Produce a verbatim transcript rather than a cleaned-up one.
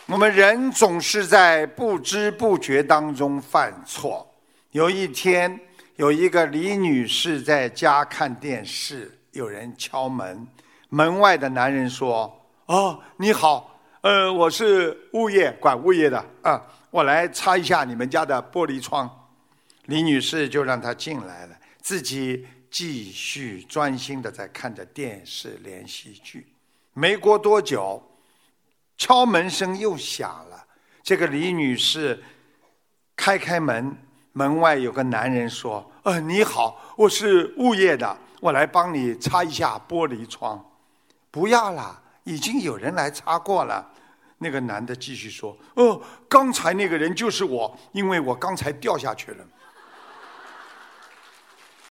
我们人总是在不知不觉当中犯错。有一天，有一个李女士在家看电视，有人敲门，门外的男人说：哦，你好，呃，我是物业管物业的啊，我来擦一下你们家的玻璃窗。李女士就让他进来了，自己继续专心的在看着电视连续剧。没过多久，敲门声又响了。这个李女士开开门，门外有个男人说：呃，你好，我是物业的，我来帮你擦一下玻璃窗。不要啦，已经有人来擦过了。那个男的继续说：哦，刚才那个人就是我，因为我刚才掉下去了。